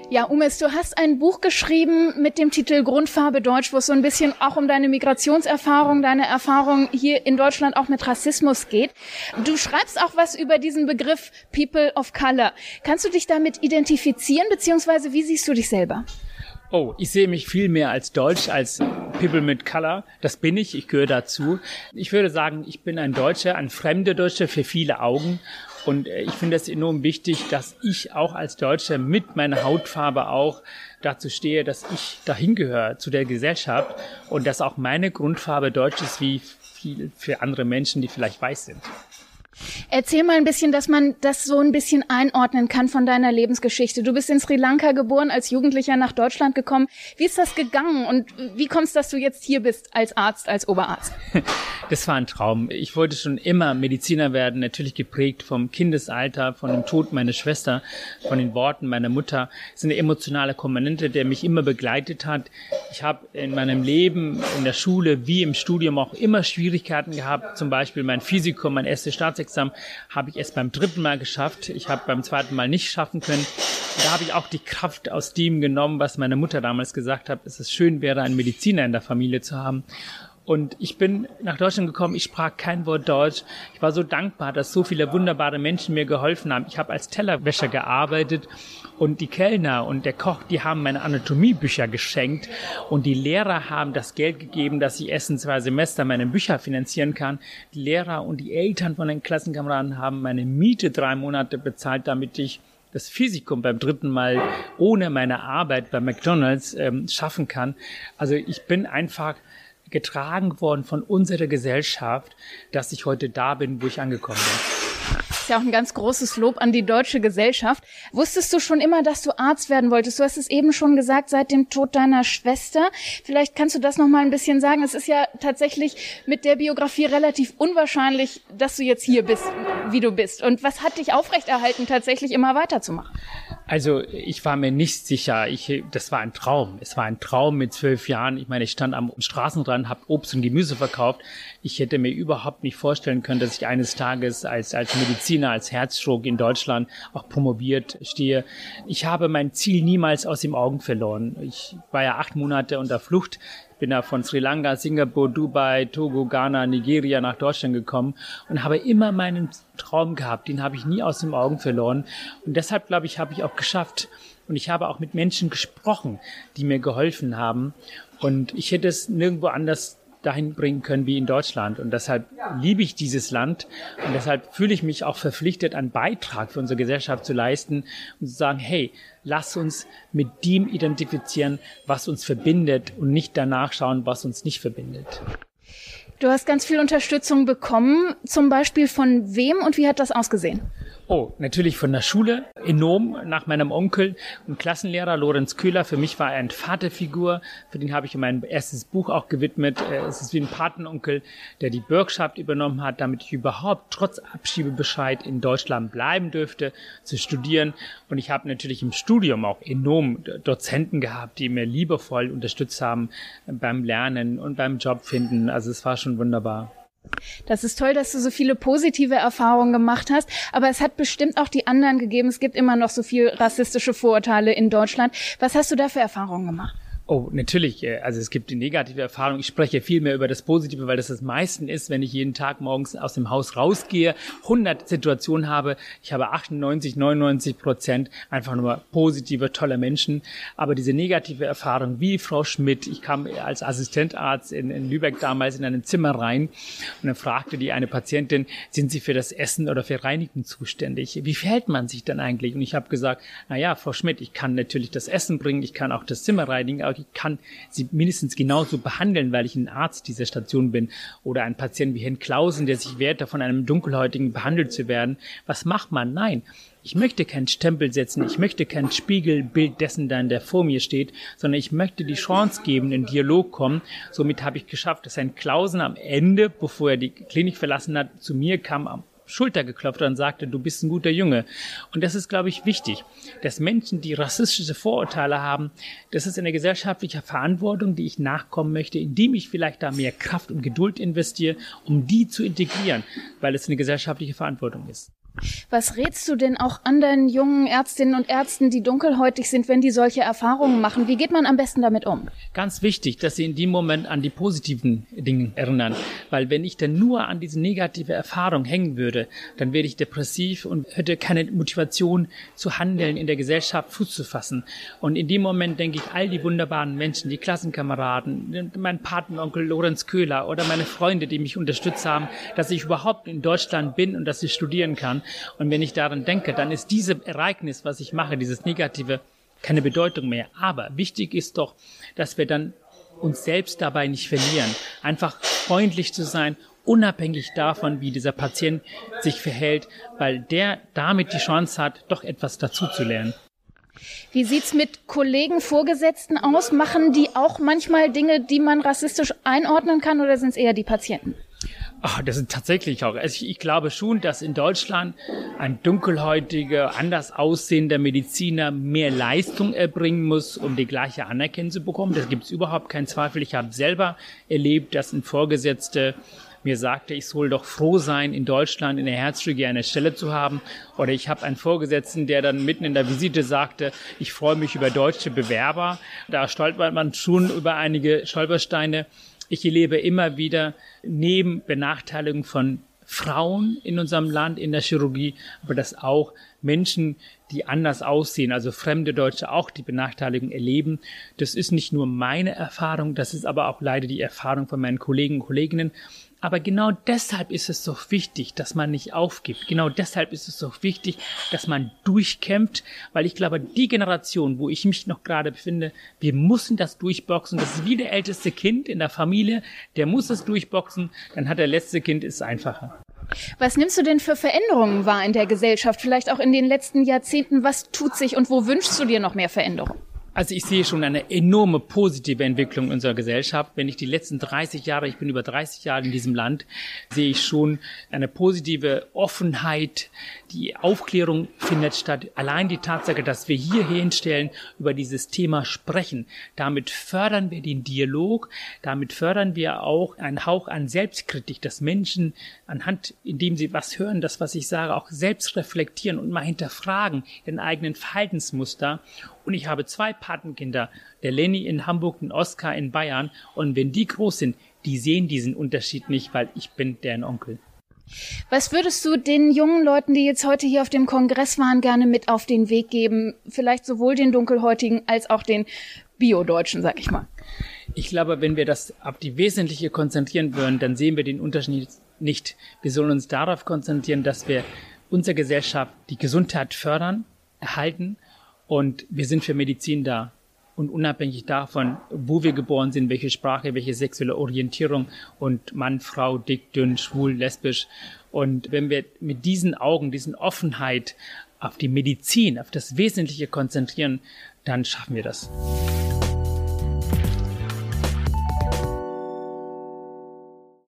Ja, Umis, du hast ein Buch geschrieben mit dem Titel Grundfarbe Deutsch, wo es so ein bisschen auch um deine Migrationserfahrung, deine Erfahrung hier in Deutschland auch mit Rassismus geht. Du schreibst auch was über diesen Begriff People of Color. Kannst du dich damit identifizieren, beziehungsweise wie siehst du dich selber? Oh, ich sehe mich viel mehr als Deutsch, als People mit Color. Das bin ich, ich gehöre dazu. Ich würde sagen, ich bin ein Deutscher, ein fremder Deutscher für viele Augen. Und ich finde es enorm wichtig, dass ich auch als Deutscher mit meiner Hautfarbe auch dazu stehe, dass ich dahin gehöre zu der Gesellschaft und dass auch meine Grundfarbe deutsch ist wie viel für andere Menschen, die vielleicht weiß sind. Erzähl mal ein bisschen, dass man das so ein bisschen einordnen kann von deiner Lebensgeschichte. Du bist in Sri Lanka geboren, als Jugendlicher nach Deutschland gekommen. Wie ist das gegangen und wie kommst du, dass du jetzt hier bist als Arzt, als Oberarzt? Das war ein Traum. Ich wollte schon immer Mediziner werden, natürlich geprägt vom Kindesalter, von dem Tod meiner Schwester, von den Worten meiner Mutter. Es ist eine emotionale Komponente, der mich immer begleitet hat. Ich habe in meinem Leben, in der Schule wie im Studium auch immer Schwierigkeiten gehabt. Zum Beispiel mein Physikum, mein erstes Staatsexamen habe ich erst beim 3. Mal geschafft. Ich habe beim 2. Mal nicht schaffen können. Und da habe ich auch die Kraft aus dem genommen, was meine Mutter damals gesagt hat, dass es schön wäre, einen Mediziner in der Familie zu haben. Und ich bin nach Deutschland gekommen, ich sprach kein Wort Deutsch. Ich war so dankbar, dass so viele wunderbare Menschen mir geholfen haben. Ich habe als Tellerwäscher gearbeitet und die Kellner und der Koch, die haben meine Anatomiebücher geschenkt und die Lehrer haben das Geld gegeben, dass ich erst in 2 Semester meine Bücher finanzieren kann. Die Lehrer und die Eltern von den Klassenkameraden haben meine Miete 3 Monate bezahlt, damit ich das Physikum beim 3. Mal ohne meine Arbeit bei McDonald's schaffen kann. Also ich bin einfach getragen worden von unserer Gesellschaft, dass ich heute da bin, wo ich angekommen bin. Das ist ja auch ein ganz großes Lob an die deutsche Gesellschaft. Wusstest du schon immer, dass du Arzt werden wolltest? Du hast es eben schon gesagt, seit dem Tod deiner Schwester. Vielleicht kannst du das noch mal ein bisschen sagen. Es ist ja tatsächlich mit der Biografie relativ unwahrscheinlich, dass du jetzt hier bist, wie du bist. Und was hat dich aufrechterhalten, tatsächlich immer weiterzumachen? Also ich war mir nicht sicher. Das war ein Traum. Es war ein Traum mit 12 Jahren. Ich meine, ich stand am Straßenrand, habe Obst und Gemüse verkauft. Ich hätte mir überhaupt nicht vorstellen können, dass ich eines Tages als Mediziner, als Herzchirurg in Deutschland auch promoviert stehe. Ich habe mein Ziel niemals aus den Augen verloren. Ich war ja 8 Monate unter Flucht. Ich bin da von Sri Lanka, Singapur, Dubai, Togo, Ghana, Nigeria nach Deutschland gekommen und habe immer meinen Traum gehabt. Den habe ich nie aus den Augen verloren. Und deshalb, glaube ich, habe ich auch geschafft. Und ich habe auch mit Menschen gesprochen, die mir geholfen haben. Und ich hätte es nirgendwo anders dahin bringen können wie in Deutschland. Und deshalb liebe ich dieses Land. Und deshalb fühle ich mich auch verpflichtet, einen Beitrag für unsere Gesellschaft zu leisten und zu sagen, hey, lass uns mit dem identifizieren, was uns verbindet und nicht danach schauen, was uns nicht verbindet. Du hast ganz viel Unterstützung bekommen, zum Beispiel von wem und wie hat das ausgesehen? Oh, natürlich von der Schule, enorm, nach meinem Onkel und Klassenlehrer Lorenz Köhler. Für mich war er eine Vaterfigur, für den habe ich mein erstes Buch auch gewidmet. Es ist wie ein Patenonkel, der die Bürgschaft übernommen hat, damit ich überhaupt trotz Abschiebebescheid in Deutschland bleiben dürfte, zu studieren. Und ich habe natürlich im Studium auch enorm Dozenten gehabt, die mir liebevoll unterstützt haben beim Lernen und beim Jobfinden. Also es war schon wunderbar. Das ist toll, dass du so viele positive Erfahrungen gemacht hast, aber es hat bestimmt auch die anderen gegeben. Es gibt immer noch so viel rassistische Vorurteile in Deutschland. Was hast du da für Erfahrungen gemacht? Oh, natürlich. Also es gibt die negative Erfahrung. Ich spreche viel mehr über das Positive, weil das meiste ist, wenn ich jeden Tag morgens aus dem Haus rausgehe, 100 Situationen habe. Ich habe 98-99% einfach nur positive, tolle Menschen. Aber diese negative Erfahrung, wie Frau Schmidt, ich kam als Assistentarzt in Lübeck damals in ein Zimmer rein und dann fragte die eine Patientin, sind Sie für das Essen oder für Reinigen zuständig? Wie verhält man sich dann eigentlich? Und ich habe gesagt, Frau Schmidt, ich kann natürlich das Essen bringen, ich kann auch das Zimmer reinigen, aber ich kann sie mindestens genauso behandeln, weil ich ein Arzt dieser Station bin. Oder ein Patient wie Herrn Clausen, der sich wehrt, von einem Dunkelhäutigen behandelt zu werden. Was macht man? Nein, ich möchte keinen Stempel setzen, ich möchte kein Spiegelbild dessen dann, der vor mir steht, sondern ich möchte die Chance geben, in Dialog kommen. Somit habe ich geschafft, dass Herrn Clausen am Ende, bevor er die Klinik verlassen hat, zu mir kam, am Schulter geklopft und sagte, du bist ein guter Junge. Und das ist, glaube ich, wichtig, dass Menschen, die rassistische Vorurteile haben, das ist eine gesellschaftliche Verantwortung, die ich nachkommen möchte, indem ich vielleicht da mehr Kraft und Geduld investiere, um die zu integrieren, weil es eine gesellschaftliche Verantwortung ist. Was rätst du denn auch anderen jungen Ärztinnen und Ärzten, die dunkelhäutig sind, wenn die solche Erfahrungen machen? Wie geht man am besten damit um? Ganz wichtig, dass sie in dem Moment an die positiven Dinge erinnern. Weil wenn ich dann nur an diese negative Erfahrung hängen würde, dann wäre ich depressiv und hätte keine Motivation zu handeln, in der Gesellschaft Fuß zu fassen. Und in dem Moment denke ich, all die wunderbaren Menschen, die Klassenkameraden, mein Patenonkel Lorenz Köhler oder meine Freunde, die mich unterstützt haben, dass ich überhaupt in Deutschland bin und dass ich studieren kann. Und wenn ich daran denke, dann ist dieses Ereignis, was ich mache, dieses Negative, keine Bedeutung mehr. Aber wichtig ist doch, dass wir dann uns selbst dabei nicht verlieren. Einfach freundlich zu sein, unabhängig davon, wie dieser Patient sich verhält, weil der damit die Chance hat, doch etwas dazu zu lernen. Wie sieht's mit Kollegen, Vorgesetzten aus? Machen die auch manchmal Dinge, die man rassistisch einordnen kann, oder sind es eher die Patienten? Das sind tatsächlich auch. Also ich glaube schon, dass in Deutschland ein dunkelhäutiger, anders aussehender Mediziner mehr Leistung erbringen muss, um die gleiche Anerkennung zu bekommen. Da gibt es überhaupt keinen Zweifel. Ich habe selber erlebt, dass ein Vorgesetzter mir sagte, ich soll doch froh sein, in Deutschland in der Herzchirurgie eine Stelle zu haben. Oder ich habe einen Vorgesetzten, der dann mitten in der Visite sagte, ich freue mich über deutsche Bewerber. Da stolpert man schon über einige Stolpersteine. Ich erlebe immer wieder neben Benachteiligung von Frauen in unserem Land, in der Chirurgie, aber dass auch Menschen, die anders aussehen, also fremde Deutsche, auch die Benachteiligung erleben. Das ist nicht nur meine Erfahrung, das ist aber auch leider die Erfahrung von meinen Kollegen und Kolleginnen. Aber genau deshalb ist es so wichtig, dass man nicht aufgibt. Genau deshalb ist es so wichtig, dass man durchkämpft, weil ich glaube, die Generation, wo ich mich noch gerade befinde, wir müssen das durchboxen. Das ist wie der älteste Kind in der Familie, der muss es durchboxen, dann hat der letzte Kind es einfacher. Was nimmst du denn für Veränderungen wahr in der Gesellschaft, vielleicht auch in den letzten Jahrzehnten? Was tut sich und wo wünschst du dir noch mehr Veränderung? Also ich sehe schon eine enorme positive Entwicklung in unserer Gesellschaft. Wenn ich die letzten 30 Jahre, ich bin über 30 Jahre in diesem Land, sehe ich schon eine positive Offenheit. Die Aufklärung findet statt. Allein die Tatsache, dass wir hier hinstellen, über dieses Thema sprechen. Damit fördern wir den Dialog. Damit fördern wir auch einen Hauch an Selbstkritik, dass Menschen anhand, indem sie was hören, das, was ich sage, auch selbst reflektieren und mal hinterfragen, ihren eigenen Verhaltensmuster. Und ich habe 2 Patenkinder, der Lenny in Hamburg und Oskar in Bayern. Und wenn die groß sind, die sehen diesen Unterschied nicht, weil ich bin deren Onkel. Was würdest du den jungen Leuten, die jetzt heute hier auf dem Kongress waren, gerne mit auf den Weg geben? Vielleicht sowohl den Dunkelhäutigen als auch den Bio-Deutschen, sag ich mal. Ich glaube, wenn wir das auf die Wesentliche konzentrieren würden, dann sehen wir den Unterschied nicht. Wir sollen uns darauf konzentrieren, dass wir unsere Gesellschaft, die Gesundheit fördern, erhalten. Und wir sind für Medizin da. Und unabhängig davon, wo wir geboren sind, welche Sprache, welche sexuelle Orientierung und Mann, Frau, dick, dünn, schwul, lesbisch. Und wenn wir mit diesen Augen, diesen Offenheit auf die Medizin, auf das Wesentliche konzentrieren, dann schaffen wir das.